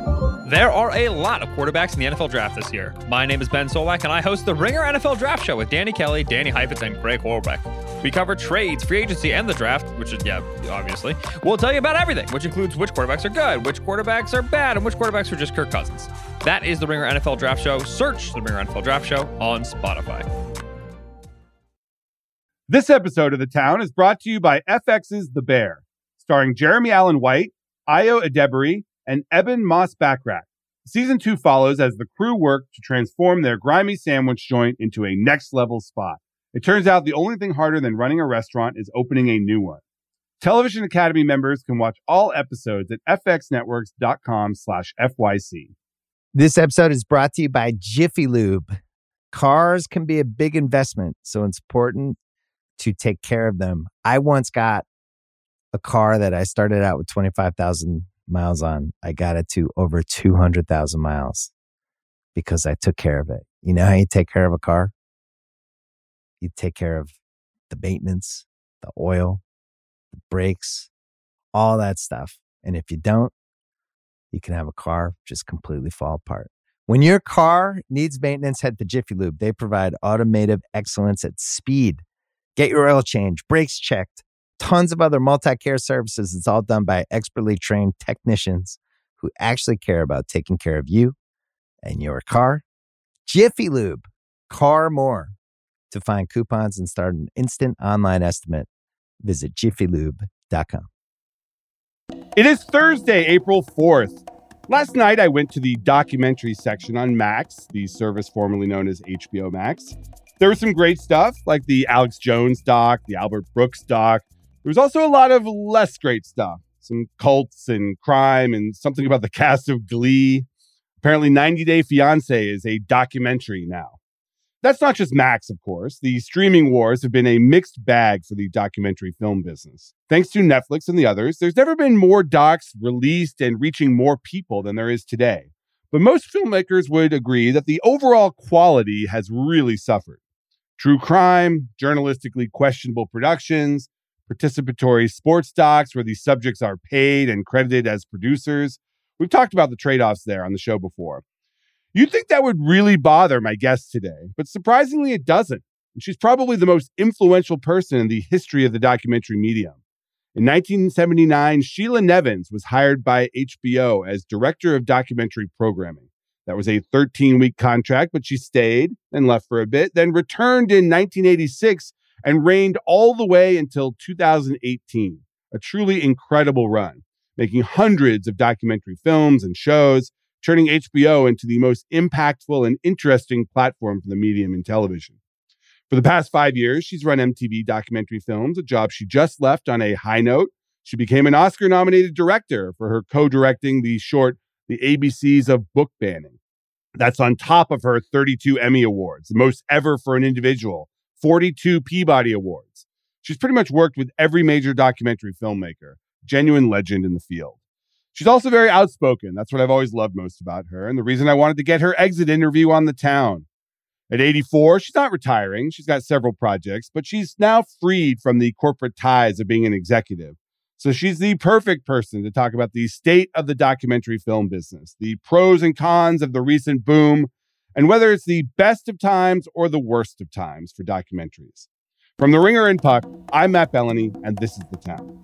There are a lot of quarterbacks in the NFL draft this year. My name is Ben Solak, and I host the Ringer NFL Draft Show with Danny Kelly, Danny Heifetz, and Greg Horbeck. We cover trades, free agency, and the draft, which is, obviously. We'll tell you about everything, which includes which quarterbacks are good, which quarterbacks are bad, and which quarterbacks are just Kirk Cousins. That is the Ringer NFL Draft Show. Search the Ringer NFL Draft Show on Spotify. This episode of The Town is brought to you by FX's The Bear, starring Jeremy Allen White, Ayo Edebiri, and Eben Moss-Backrack. Season 2 follows as the crew work to transform their grimy sandwich joint into a next-level spot. It turns out the only thing harder than running a restaurant is opening a new one. Television Academy members can watch all episodes at fxnetworks.com/FYC. This episode is brought to you by Jiffy Lube. Cars can be a big investment, so it's important to take care of them. I once got a car that I started out with 25,000 miles on. I got it to over 200,000 miles because I took care of it. You know how you take care of a car? You take care of the maintenance, the oil, the brakes, all that stuff. And if you don't, you can have a car just completely fall apart. When your car needs maintenance, head to Jiffy Lube. They provide automotive excellence at speed. Get your oil change, brakes checked, tons of other multi-care services. It's all done by expertly trained technicians who actually care about taking care of you and your car. Jiffy Lube, car more. To find coupons and start an instant online estimate, visit jiffylube.com. It is Thursday, April 4th. Last night, I went to the documentary section on Max, the service formerly known as HBO Max. There was some great stuff, like the Alex Jones doc, the Albert Brooks doc. There was also a lot of less great stuff, some cults and crime and something about the cast of Glee. Apparently, 90 Day Fiancé is a documentary now. That's not just Max, of course. The streaming wars have been a mixed bag for the documentary film business. Thanks to Netflix and the others, there's never been more docs released and reaching more people than there is today. But most filmmakers would agree that the overall quality has really suffered. True crime, journalistically questionable productions, participatory sports docs where the subjects are paid and credited as producers. We've talked about the trade-offs there on the show before. You'd think that would really bother my guest today, but surprisingly it doesn't. And she's probably the most influential person in the history of the documentary medium. In 1979, Sheila Nevins was hired by HBO as director of documentary programming. That was a 13-week contract, but she stayed and left for a bit, then returned in 1986 and reigned all the way until 2018. A truly incredible run, making hundreds of documentary films and shows, turning HBO into the most impactful and interesting platform for the medium in television. For the past 5 years, she's run MTV Documentary Films, a job she just left on a high note. She became an Oscar-nominated director for her co-directing the short The ABCs of Book Banning. That's on top of her 32 Emmy Awards, the most ever for an individual, 42 Peabody Awards. She's pretty much worked with every major documentary filmmaker, genuine legend in the field. She's also very outspoken. That's what I've always loved most about her, and the reason I wanted to get her exit interview on The Town. At 84, she's not retiring. She's got several projects, but she's now freed from the corporate ties of being an executive. So she's the perfect person to talk about the state of the documentary film business, the pros and cons of the recent boom, and whether it's the best of times or the worst of times for documentaries. From The Ringer and Puck, I'm Matt Bellany, and this is The Town.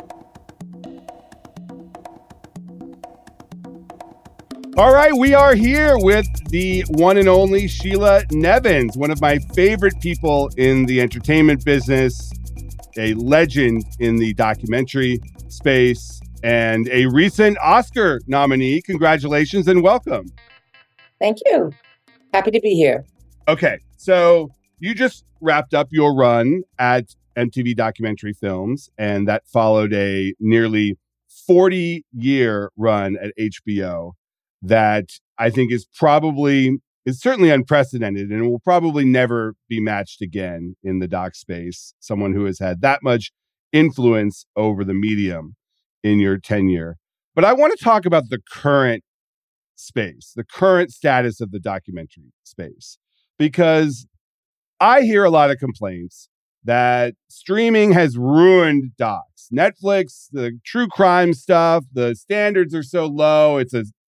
All right, we are here with the one and only Sheila Nevins, one of my favorite people in the entertainment business, a legend in the documentary space, and a recent Oscar nominee. Congratulations and welcome. Thank you. Happy to be here. Okay, so you just wrapped up your run at MTV Documentary Films, and that followed a nearly 40-year run at HBO. That I think is certainly unprecedented and will probably never be matched again in the doc space. Someone who has had that much influence over the medium in your tenure. But I want to talk about the current space, the current status of the documentary space, because I hear a lot of complaints that streaming has ruined docs. Netflix, the true crime stuff, the standards are so low. It's a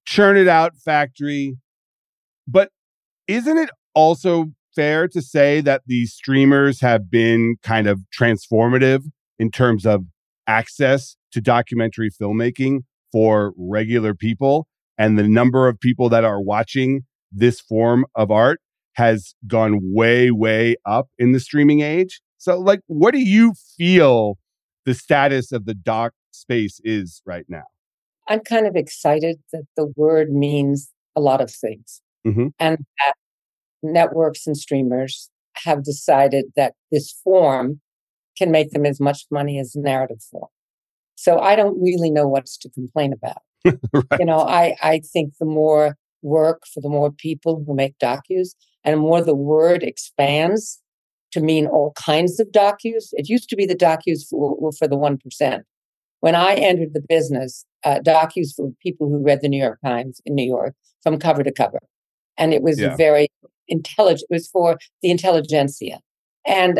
churn it out factory. But isn't it also fair to say that these streamers have been kind of transformative in terms of access to documentary filmmaking for regular people? And the number of people that are watching this form of art has gone way, way up in the streaming age. So, like, what do you feel the status of the doc space is right now? I'm kind of excited that the word means a lot of things. Mm-hmm. And that networks and streamers have decided that this form can make them as much money as narrative form. So I don't really know what's to complain about. Right. You know, I think the more work for the more people who make docus, and the more the word expands to mean all kinds of docus. It used to be the docus were for the 1%. When I entered the business, docus for people who read the New York Times in New York from cover to cover. And it was very intelligent. It was for the intelligentsia. And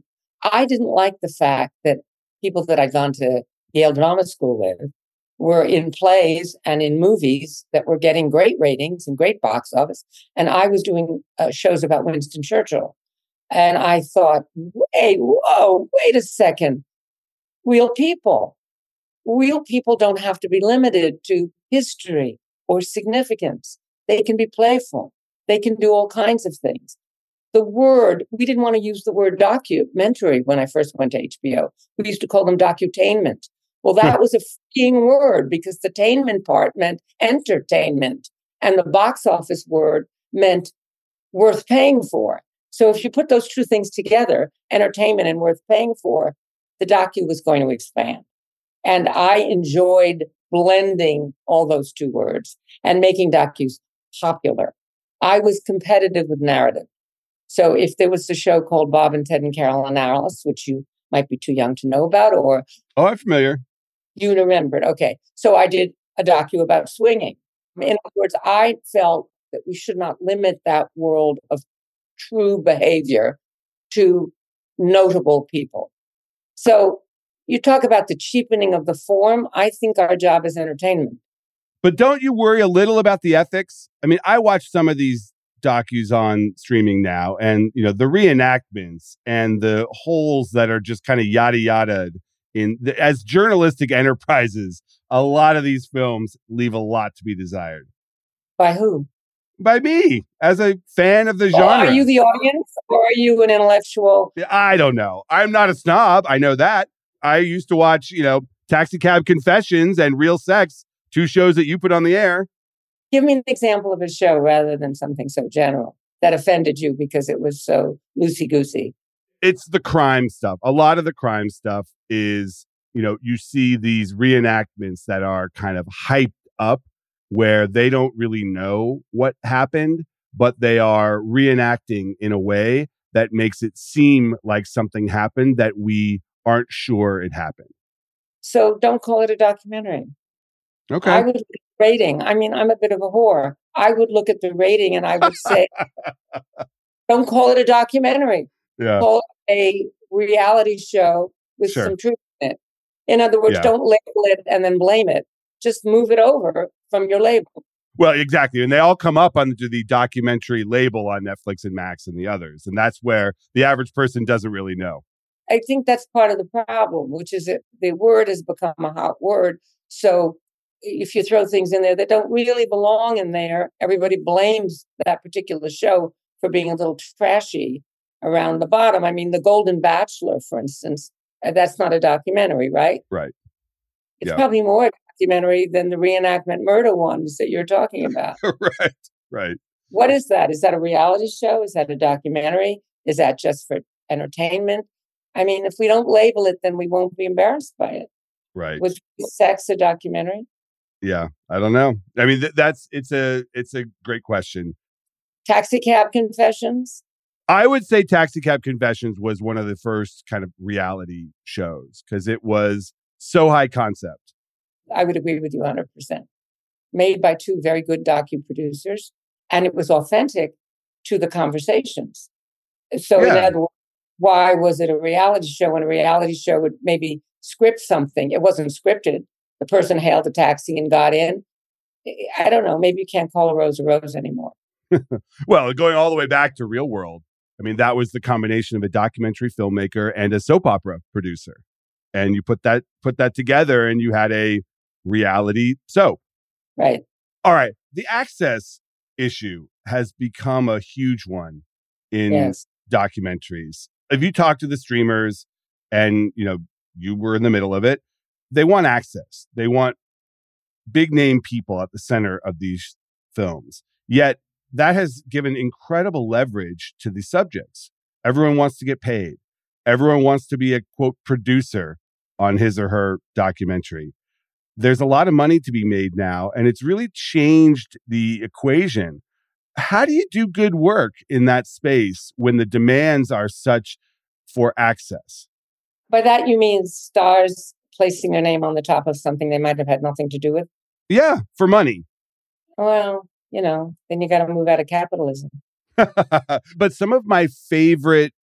I didn't like the fact that people that I'd gone to Yale Drama School with were in plays and in movies that were getting great ratings and great box office. And I was doing shows about Winston Churchill. And I thought, wait a second. Real people don't have to be limited to history or significance. They can be playful. They can do all kinds of things. The word, we didn't want to use the word documentary when I first went to HBO. We used to call them docutainment. Well, that was a freeing word because the tainment part meant entertainment. And the box office word meant worth paying for. So if you put those two things together, entertainment and worth paying for, the docu was going to expand. And I enjoyed blending all those two words and making docus popular. I was competitive with narrative. So if there was a show called Bob and Ted and Carolyn Alice, which you might be too young to know about, or I'm familiar. You remembered. Okay. So I did a docu about swinging. In other words, I felt that we should not limit that world of true behavior to notable people. So you talk about the cheapening of the form. I think our job is entertainment. But don't you worry a little about the ethics? I mean, I watch some of these docus on streaming now, and you know, the reenactments and the holes that are just kind of yada yada as journalistic enterprises. A lot of these films leave a lot to be desired. By who? By me, as a fan of the genre. Are you the audience, or are you an intellectual? I don't know. I'm not a snob. I know that. I used to watch, Taxi Cab Confessions and Real Sex, two shows that you put on the air. Give me an example of a show rather than something so general that offended you because it was so loosey-goosey. It's the crime stuff. A lot of the crime stuff is, you see these reenactments that are kind of hyped up where they don't really know what happened, but they are reenacting in a way that makes it seem like something happened that we aren't sure it happened. So don't call it a documentary. Okay. I would look at the rating. I mean, I'm a bit of a whore. I would look at the rating and I would say, don't call it a documentary. Yeah. Call it a reality show with some truth in it. In other words, don't label it and then blame it. Just move it over from your label. Well, exactly. And they all come up under the documentary label on Netflix and Max and the others. And that's where the average person doesn't really know. I think that's part of the problem, which is that the word has become a hot word. So if you throw things in there that don't really belong in there, everybody blames that particular show for being a little trashy around the bottom. I mean, The Golden Bachelor, for instance, that's not a documentary, right? Right. It's probably more a documentary than the reenactment murder ones that you're talking about. Right. What is that? Is that a reality show? Is that a documentary? Is that just for entertainment? I mean, if we don't label it, then we won't be embarrassed by it. Right. Was sex a documentary? Yeah, I don't know. I mean, it's a great question. Taxi Cab Confessions? I would say Taxi Cab Confessions was one of the first kind of reality shows because it was so high concept. I would agree with you 100%. Made by two very good docu-producers, and it was authentic to the conversations. So in other words, why was it a reality show? When a reality show would maybe script something, it wasn't scripted. The person hailed a taxi and got in. I don't know. Maybe you can't call a rose anymore. Well, going all the way back to Real World, I mean, that was the combination of a documentary filmmaker and a soap opera producer. And you put that together and you had a reality soap. Right. All right. The access issue has become a huge one in documentaries. If you talk to the streamers and, you were in the middle of it, they want access. They want big name people at the center of these films. Yet that has given incredible leverage to the subjects. Everyone wants to get paid. Everyone wants to be a, quote, producer on his or her documentary. There's a lot of money to be made now, and it's really changed the equation. How do you do good work in that space when the demands are such for access? By that, you mean stars placing their name on the top of something they might have had nothing to do with? Yeah, for money. Well, then you got to move out of capitalism. But some of my favorite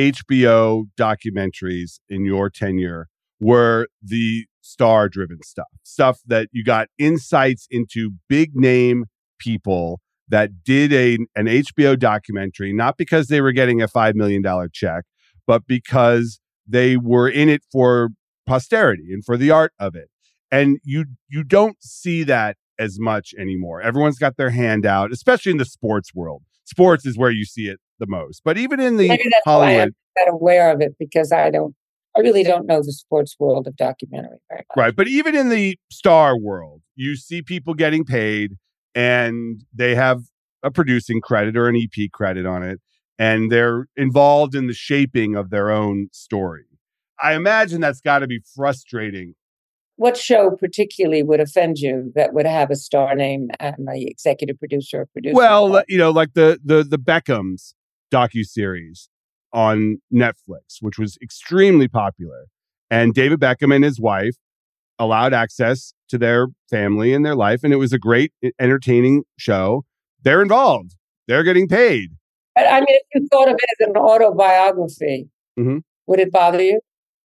HBO documentaries in your tenure were the star-driven stuff that you got insights into big name people that did an HBO documentary, not because they were getting a $5 million check, but because they were in it for posterity and for the art of it. And you don't see that as much anymore. Everyone's got their hand out, especially in the sports world. Sports is where you see it the most. But even in the Maybe that's Hollywood, why I'm not aware of it, because I really don't know the sports world of documentary very much. Right. But even in the star world, you see people getting paid and they have a producing credit or an EP credit on it, and they're involved in the shaping of their own story. I imagine that's got to be frustrating. What show particularly would offend you that would have a star name and the executive producer or producer? Well, like the Beckhams docuseries on Netflix, which was extremely popular. And David Beckham and his wife allowed access to their family and their life. And it was a great, entertaining show. They're involved. They're getting paid. But I mean, if you thought of it as an autobiography, would it bother you?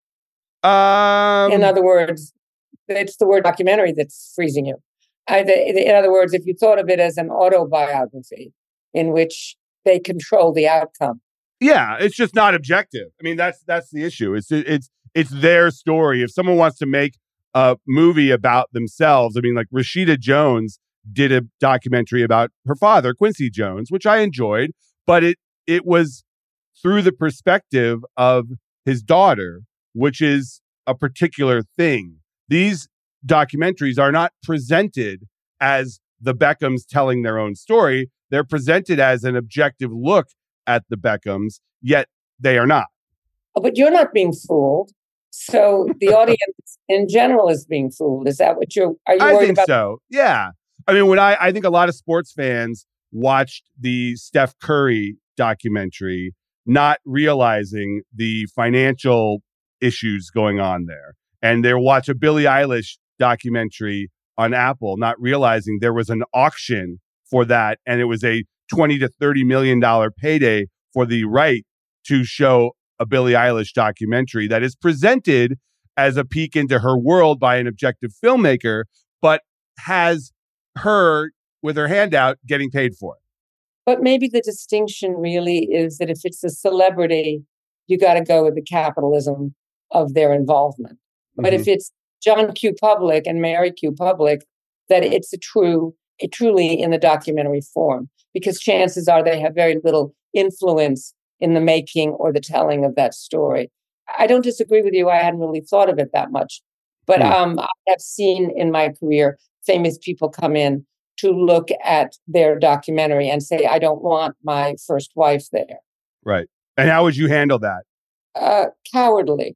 In other words, it's the word documentary that's freezing you. In other words, if you thought of it as an autobiography in which they control the outcome. Yeah, it's just not objective. I mean, that's the issue. It's their story. If someone wants to make a movie about themselves, I mean, like Rashida Jones did a documentary about her father, Quincy Jones, which I enjoyed, but it was through the perspective of his daughter, which is a particular thing. These documentaries are not presented as the Beckhams telling their own story. They're presented as an objective look at the Beckhams, yet they are not. But you're not being fooled. So the audience in general is being fooled. Is that what are you worried about? I think so. Yeah. I mean, I think a lot of sports fans watched the Steph Curry documentary, not realizing the financial issues going on there. And they'll watch a Billie Eilish documentary on Apple, not realizing there was an auction for that. And it was a $20 to $30 million payday for the right to show a Billie Eilish documentary that is presented as a peek into her world by an objective filmmaker, but has her with her hand out getting paid for it. But maybe the distinction really is that if it's a celebrity, you got to go with the capitalism of their involvement. But if it's John Q. Public and Mary Q. Public, that it's truly in the documentary form, because chances are they have very little influence in the making or the telling of that story. I don't disagree with you. I hadn't really thought of it that much. But I have seen in my career famous people come in to look at their documentary and say, I don't want my first wife there. Right. And how would you handle that? Cowardly.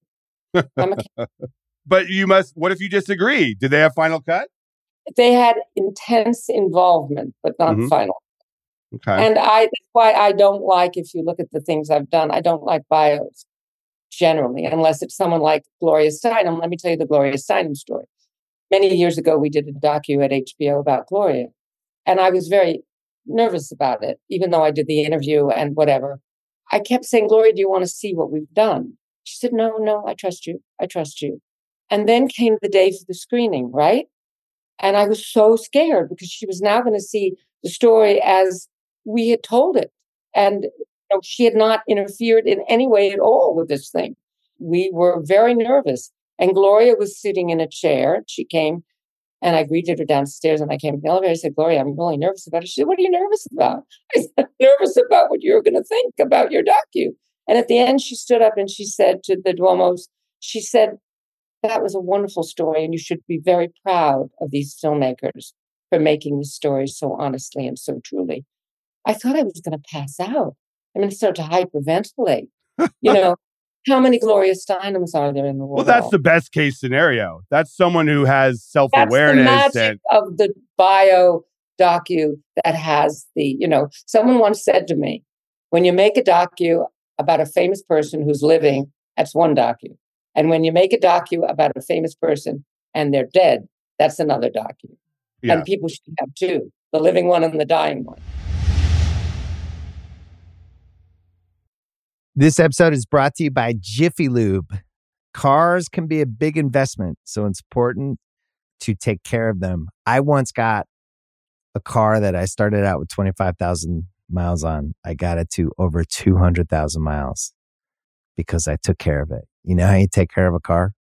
But you must, what if you disagree? Did they have final cut? They had intense involvement, but not final. Okay. And that's why I don't like, if you look at the things I've done, I don't like bios generally, unless it's someone like Gloria Steinem. Let me tell you the Gloria Steinem story. Many years ago, we did a docu at HBO about Gloria, and I was very nervous about it, even though I did the interview and whatever. I kept saying, Gloria, do you want to see what we've done? She said, no, I trust you. I trust you. And then came the day for the screening, right? And I was so scared because she was now going to see the story as we had told it. And she had not interfered in any way at all with this thing. We were very nervous. And Gloria was sitting in a chair. She came and I greeted her downstairs and I came in the elevator. I said, Gloria, I'm really nervous about it. She said, what are you nervous about? I said, I'm nervous about what you're going to think about your docu. And at the end, she stood up and she said to the Duomos, she said, that was a wonderful story. And you should be very proud of these filmmakers for making this story so honestly and so truly. I thought I was going to pass out. I mean, I started to hyperventilate. How many Gloria Steinems are there in the world? Well, that's the best case scenario. That's someone who has self-awareness. That's the magic of the bio docu that has someone once said to me, when you make a docu about a famous person who's living, that's one docu. And when you make a docu about a famous person and they're dead, that's another docu. Yeah. And people should have two, the living one and the dying one. This episode is brought to you by Jiffy Lube. Cars can be a big investment, so it's important to take care of them. I once got a car that I started out with 25,000 miles on. I got it to over 200,000 miles because I took care of it. You know how you take care of a car?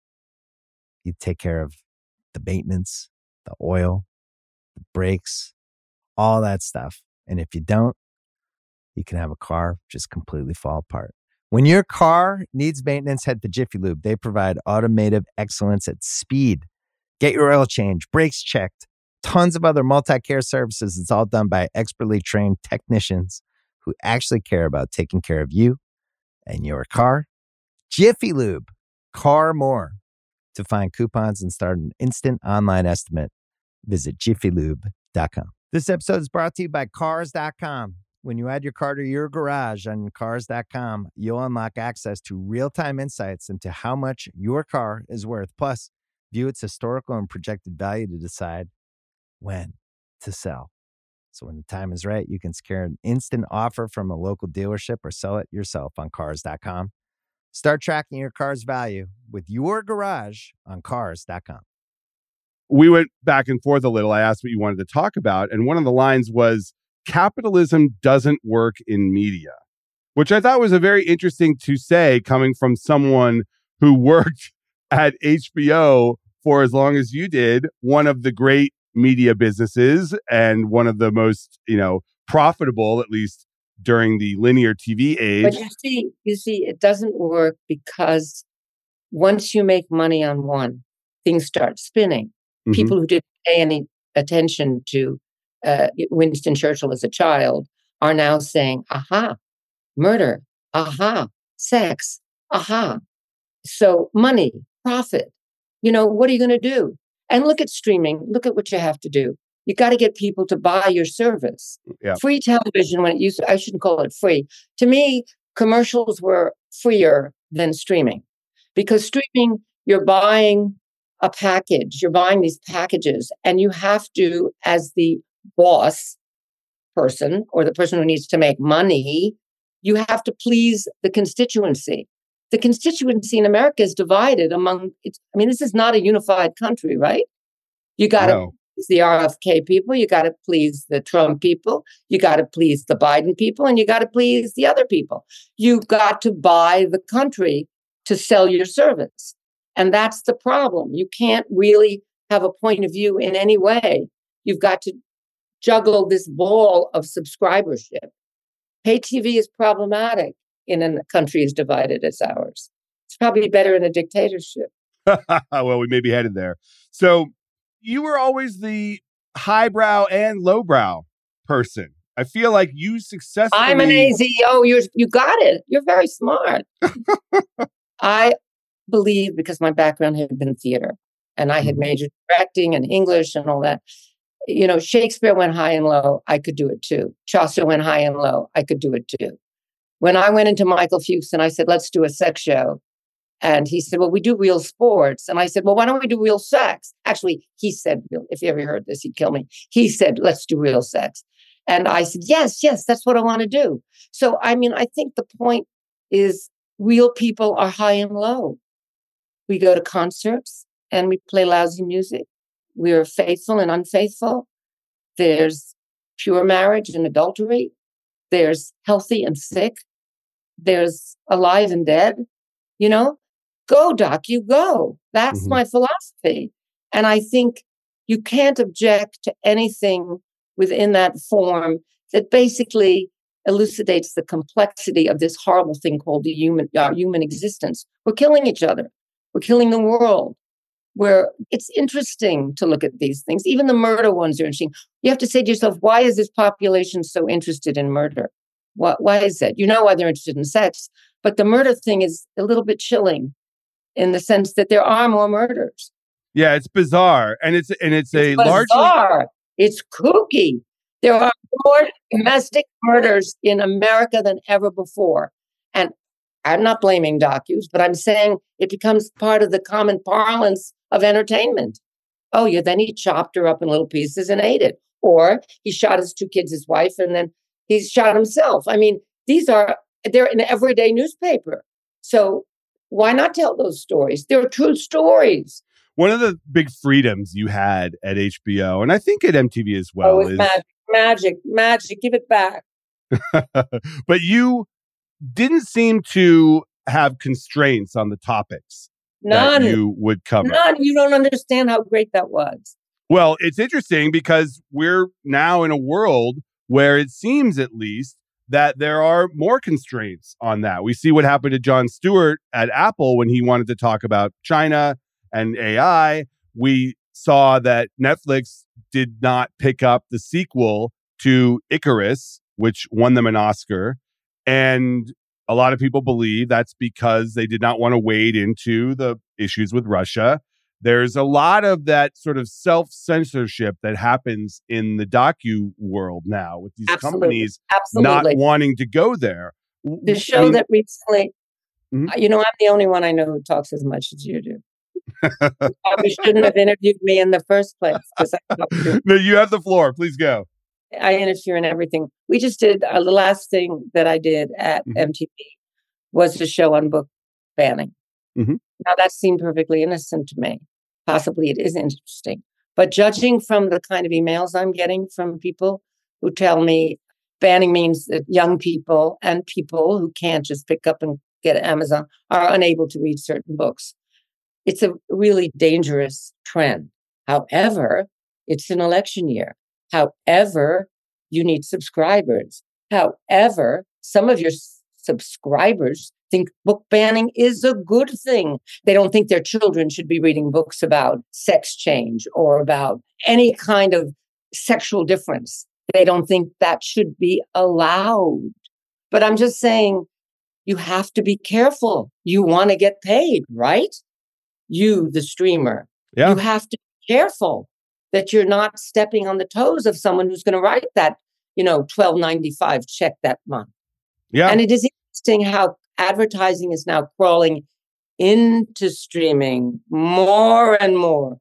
You take care of the maintenance, the oil, the brakes, all that stuff. And if you don't, you can have a car just completely fall apart. When your car needs maintenance, head to Jiffy Lube. They provide automotive excellence at speed. Get your oil change, brakes checked, tons of other multi-care services. It's all done by expertly trained technicians who actually care about taking care of you and your car. Jiffy Lube, car more. To find coupons and start an instant online estimate, visit jiffylube.com. This episode is brought to you by Cars.com. When you add your car to your garage on Cars.com, you'll unlock access to real-time insights into how much your car is worth. Plus, view its historical and projected value to decide when to sell. So when the time is right, you can secure an instant offer from a local dealership or sell it yourself on Cars.com. Start tracking your car's value with your garage on Cars.com. We went back and forth a little. I asked what you wanted to talk about, and one of the lines was, capitalism doesn't work in media, which I thought was a very interesting to say coming from someone who worked at HBO for as long as you did, one of the great media businesses and one of the most, profitable, at least during the linear TV age. But you see, it doesn't work because once you make money on one, things start spinning. Mm-hmm. People who didn't pay any attention to Winston Churchill as a child are now saying, aha, murder, aha, sex, aha. So money, profit, what are you going to do? And look at streaming. Look at what you have to do. You got to get people to buy your service. Yeah. Free television, when it used to, I shouldn't call it free. To me, commercials were freer than streaming because streaming, you're buying a package, you're buying these packages, and you have to, as the boss person or the person who needs to make money, you have to please the constituency. The constituency in America is divided among, this is not a unified country, right? You got to please the RFK people, you got to please the Trump people, you got to please the Biden people, and you got to please the other people. You've got to buy the country to sell your service. And that's the problem. You can't really have a point of view in any way. You've got to juggle this ball of subscribership. Pay TV is problematic in a country as divided as ours. It's probably better in a dictatorship. Well, we may be headed there. So you were always the highbrow and lowbrow person. I feel like you successfully... I'm an AZ. Oh, you got it. You're very smart. I believe, because my background had been theater, and I had majored in directing and English and all that. Shakespeare went high and low. I could do it too. Chaucer went high and low. I could do it too. When I went into Michael Fuchs and I said, let's do a sex show. And he said, well, we do real sports. And I said, well, why don't we do real sex? Actually, he said, if you ever heard this, he'd kill me. He said, let's do real sex. And I said, yes, that's what I want to do. So, I think the point is real people are high and low. We go to concerts and we play lousy music. we're faithful and unfaithful. There's pure marriage and adultery. There's healthy and sick. There's alive and dead. You know, go, Doc, you go. That's my philosophy. And I think you can't object to anything within that form that basically elucidates the complexity of this horrible thing called the human existence. We're killing each other. We're killing the world. Where it's interesting to look at these things. Even the murder ones are interesting. You have to say to yourself, why is this population so interested in murder? Why is that? You know why they're interested in sex, but the murder thing is a little bit chilling in the sense that there are more murders. Yeah, it's bizarre, and it's bizarre. largely It's kooky. There are more domestic murders in America than ever before, and I'm not blaming docus, but I'm saying it becomes part of the common parlance of entertainment. Oh, yeah, then he chopped her up in little pieces and ate it. Or he shot his 2 kids, his wife, and then he shot himself. I mean, they're in an everyday newspaper. So why not tell those stories? They're true stories. one of the big freedoms you had at HBO, and I think at MTV as well. It's magic. Give it back. But you didn't seem to have constraints on the topics None. that you would cover. None. You don't understand how great that was. Well, it's interesting because we're now in a world where it seems, at least, that there are more constraints on that. We see what happened to Jon Stewart at Apple when he wanted to talk about China and AI. We saw that Netflix did not pick up the sequel to Icarus, which won them an Oscar. And a lot of people believe that's because they did not want to wade into the issues with Russia. There's a lot of that sort of self-censorship that happens in the docu world now with these companies not wanting to go there. The show that recently, I'm the only one I know who talks as much as you do. You shouldn't have interviewed me in the first place. No, you have the floor. Please go. I interfere in everything. We just did the last thing that I did at MTV was a show on book banning. Now that seemed perfectly innocent to me. Possibly it is interesting, but judging from the kind of emails I'm getting from people who tell me banning means that young people and people who can't just pick up and get Amazon are unable to read certain books. It's a really dangerous trend. However, it's an election year. However, you need subscribers. However, some of your subscribers think book banning is a good thing. They don't think their children should be reading books about sex change or about any kind of sexual difference. They don't think that should be allowed. But I'm just saying, you have to be careful. You want to get paid, right? You, the streamer. Yeah. You have to be careful that you're not stepping on the toes of someone who's going to write that, $12.95 check that month. Yeah. And it is interesting how advertising is now crawling into streaming more and more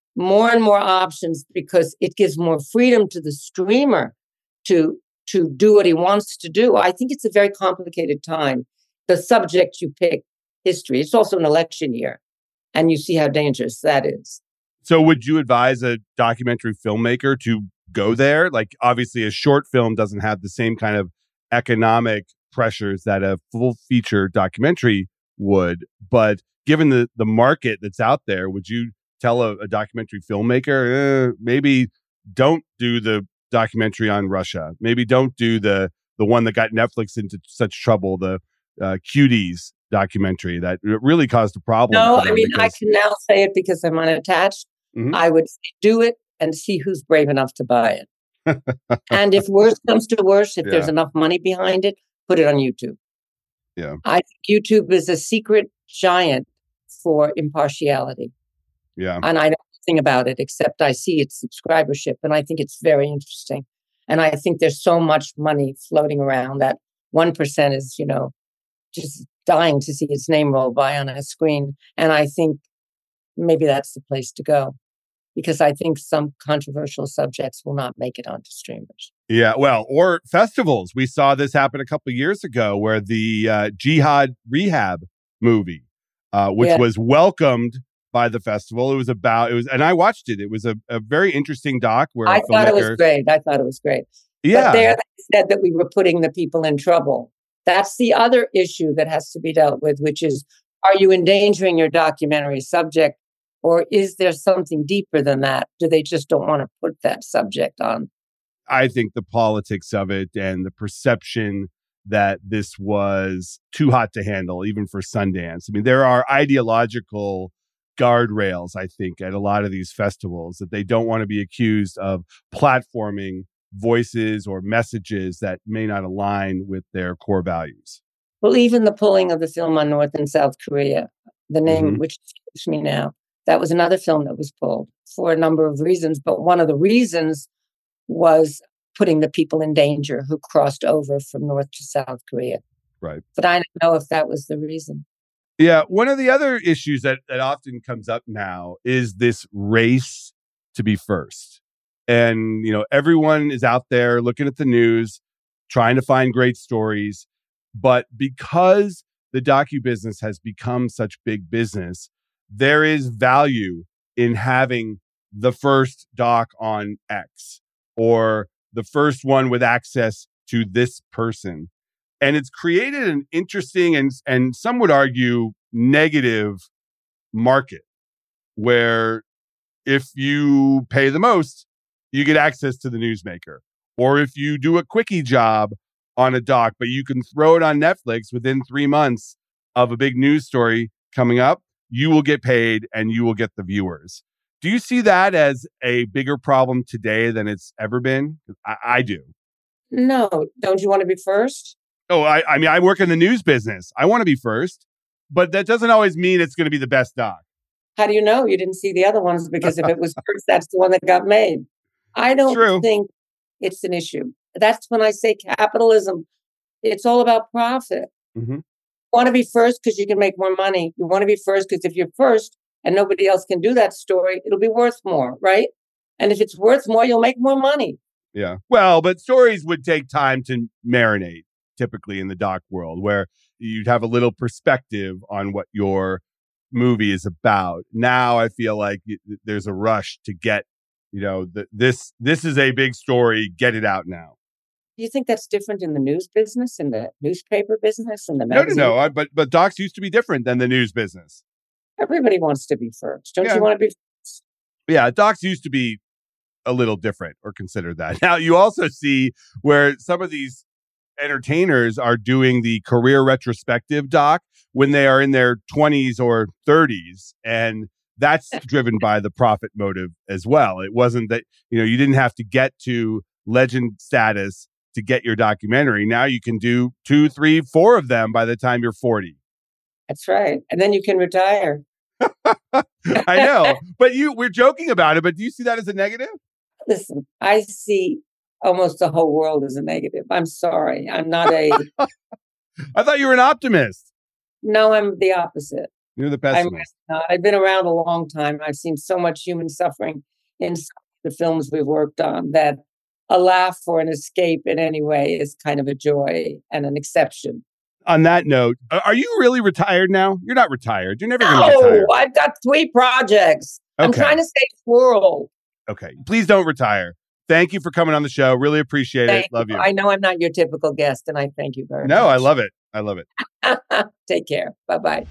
options because it gives more freedom to the streamer to do what he wants to do. I think it's a very complicated time. The subject you pick, history, it's also an election year, and you see how dangerous that is. So would you advise a documentary filmmaker to go there? Like, obviously, a short film doesn't have the same kind of economic pressures that a full feature documentary would. But given the market that's out there, would you tell a documentary filmmaker, maybe don't do the documentary on Russia? Maybe don't do the one that got Netflix into such trouble, the Cuties documentary that really caused a problem. No, I mean, I can now say it because I'm unattached. I would say do it and see who's brave enough to buy it. And if worse comes to worse, if there's enough money behind it, put it on YouTube. Yeah. I think YouTube is a secret giant for impartiality. Yeah. And I know nothing about it except I see its subscribership, and I think it's very interesting. And I think there's so much money floating around that 1% is, just dying to see its name roll by on a screen. And I think maybe that's the place to go, because I think some controversial subjects will not make it onto streamers. Yeah, well, or festivals. We saw this happen a couple of years ago where the Jihad Rehab movie, which was welcomed by the festival. And I watched it. It was a very interesting doc where I thought it was great. Yeah. But there they said that we were putting the people in trouble. That's the other issue that has to be dealt with, which is, are you endangering your documentary subject, or is there something deeper than that? Do they just don't want to put that subject on? I think the politics of it and the perception that this was too hot to handle, even for Sundance. I mean, there are ideological guardrails, I think, at a lot of these festivals that they don't want to be accused of platforming voices or messages that may not align with their core values. Well, even the pulling of the film on North and South Korea, the name, which escapes me now, that was another film that was pulled for a number of reasons. But one of the reasons was putting the people in danger who crossed over from North to South Korea. Right. But I don't know if that was the reason. Yeah. One of the other issues that often comes up now is this race to be first. And, everyone is out there looking at the news, trying to find great stories. But because the docu business has become such big business, there is value in having the first doc on X or the first one with access to this person. And it's created an interesting and some would argue negative market where if you pay the most, you get access to the newsmaker. Or if you do a quickie job on a doc, but you can throw it on Netflix within 3 months of a big news story coming up, you will get paid and you will get the viewers. Do you see that as a bigger problem today than it's ever been? I do. No. Don't you want to be first? Oh, I mean, I work in the news business. I want to be first, but that doesn't always mean it's going to be the best doc. How do you know? You didn't see the other ones, because if it was first, that's the one that got made. I don't think it's an issue. That's when I say capitalism. It's all about profit. Mm-hmm. You want to be first because you can make more money. You want to be first because if you're first and nobody else can do that story, it'll be worth more, right? And if it's worth more, you'll make more money. Yeah. Well, but stories would take time to marinate, typically in the doc world, where you'd have a little perspective on what your movie is about. Now I feel like there's a rush to get, this is a big story, get it out now. Do you think that's different in the news business, in the newspaper business, in the magazine? No. But docs used to be different than the news business. Everybody wants to be first. Don't you want to be first? Yeah, docs used to be a little different, or considered that. Now you also see where some of these entertainers are doing the career retrospective doc when they are in their 20s or 30s. And that's driven by the profit motive as well. It wasn't that, you didn't have to get to legend status to get your documentary. Now you can do 2, 3, 4 of them by the time you're 40. That's right. And then you can retire. I know, but we're joking about it, but do you see that as a negative? Listen, I see almost the whole world as a negative. I'm sorry. I'm not a... I thought you were an optimist. No, I'm the opposite. You're the pessimist. I've been around a long time. I've seen so much human suffering in the films we've worked on that a laugh or an escape in any way is kind of a joy and an exception. On that note, are you really retired now? You're not retired. You're never going to retire. No, I've got 3 projects. Okay. I'm trying to save the world. Okay. Please don't retire. Thank you for coming on the show. Really appreciate it. Love you. I know I'm not your typical guest, and I thank you very much. No, I love it. I love it. Take care. Bye-bye.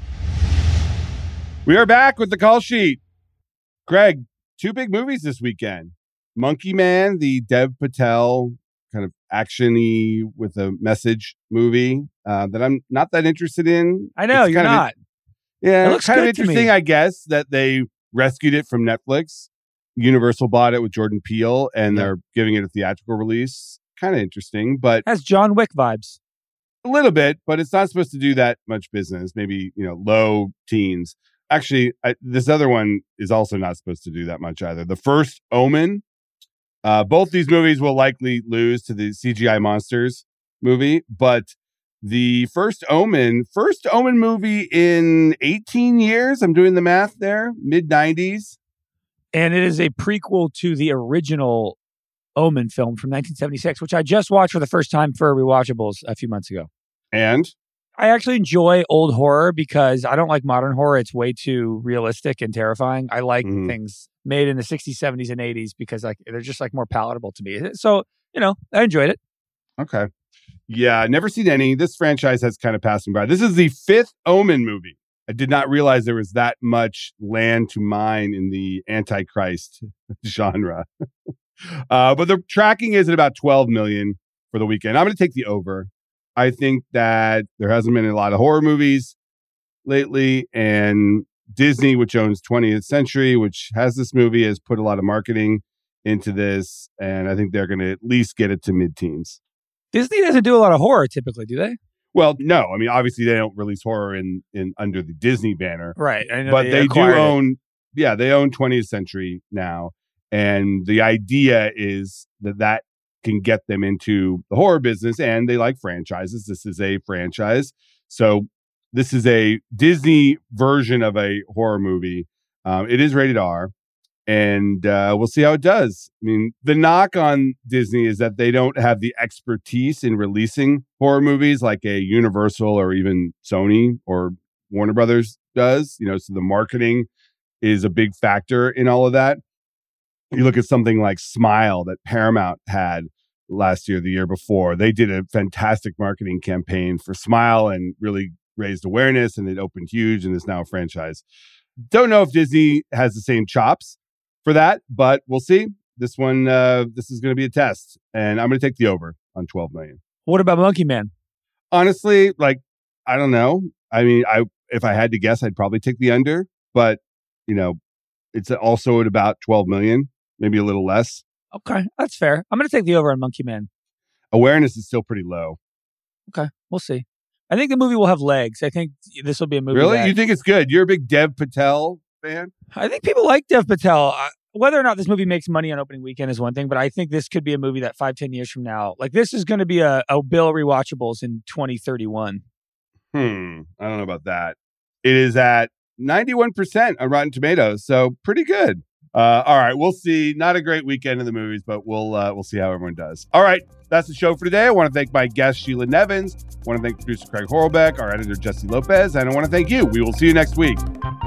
We are back with the call sheet. Greg, 2 big movies this weekend. Monkey Man, the Dev Patel kind of action-y with a message movie that I'm not that interested in. I know, you're not. Yeah, it's kind of interesting, I guess, that they rescued it from Netflix. Universal bought it with Jordan Peele, and they're giving it a theatrical release. Kind of interesting, but... Has John Wick vibes. A little bit, but it's not supposed to do that much business. Maybe, low teens. Actually, this other one is also not supposed to do that much either. The First Omen. Both these movies will likely lose to the CGI Monsters movie, but the First Omen movie in 18 years. I'm doing the math there. Mid-90s. And it is a prequel to the original Omen film from 1976, which I just watched for the first time for Rewatchables a few months ago. And? I actually enjoy old horror because I don't like modern horror. It's way too realistic and terrifying. I like things made in the 60s, 70s, and 80s because like they're just like more palatable to me. So, I enjoyed it. Okay. Yeah, never seen any. This franchise has kind of passed me by. This is the 5th Omen movie. I did not realize there was that much land to mine in the Antichrist genre. But the tracking is at about 12 million for the weekend. I'm going to take the over. I think that there hasn't been a lot of horror movies lately, and Disney, which owns 20th Century, which has this movie, has put a lot of marketing into this, and I think they're going to at least get it to mid-teens. Disney doesn't do a lot of horror typically, do they? Well, no. I mean, obviously they don't release horror in under the Disney banner. Right. But they do own, they own 20th Century now. And the idea is that can get them into the horror business, and they like franchises. This is a franchise. So this is a Disney version of a horror movie. It is rated R, and we'll see how it does. I mean, the knock on Disney is that they don't have the expertise in releasing horror movies like a Universal or even Sony or Warner Brothers does. So the marketing is a big factor in all of that. You look at something like Smile that Paramount had last year, the year before. They did a fantastic marketing campaign for Smile and really raised awareness, and it opened huge and is now a franchise. Don't know if Disney has the same chops for that, but we'll see. This one, this is going to be a test, and I'm going to take the over on 12 million. What about Monkey Man? Honestly, I don't know. I mean, if I had to guess, I'd probably take the under, but it's also at about 12 million. Maybe a little less. Okay, that's fair. I'm going to take the over on Monkey Man. Awareness is still pretty low. Okay, we'll see. I think the movie will have legs. I think this will be a movie. Really? You think it's good? You're a big Dev Patel fan? I think people like Dev Patel. Whether or not this movie makes money on opening weekend is one thing, but I think this could be a movie that 5-10 years from now, this is going to be a Bill Rewatchables in 2031. I don't know about that. It is at 91% on Rotten Tomatoes, so pretty good. All right, we'll see. Not a great weekend in the movies, but we'll see how everyone does. All right, that's the show for today. I want to thank my guest, Sheila Nevins. I want to thank producer Craig Horlbeck, our editor, Jesse Lopez, and I want to thank you. We will see you next week.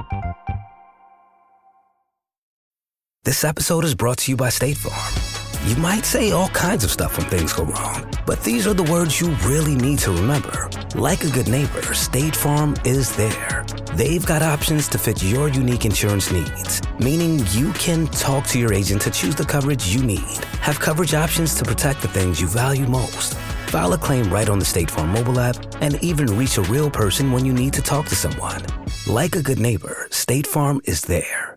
This episode is brought to you by State Farm. You might say all kinds of stuff when things go wrong, but these are the words you really need to remember. Like a good neighbor, State Farm is there. They've got options to fit your unique insurance needs, meaning you can talk to your agent to choose the coverage you need. Have coverage options to protect the things you value most. File a claim right on the State Farm mobile app and even reach a real person when you need to talk to someone. Like a good neighbor, State Farm is there.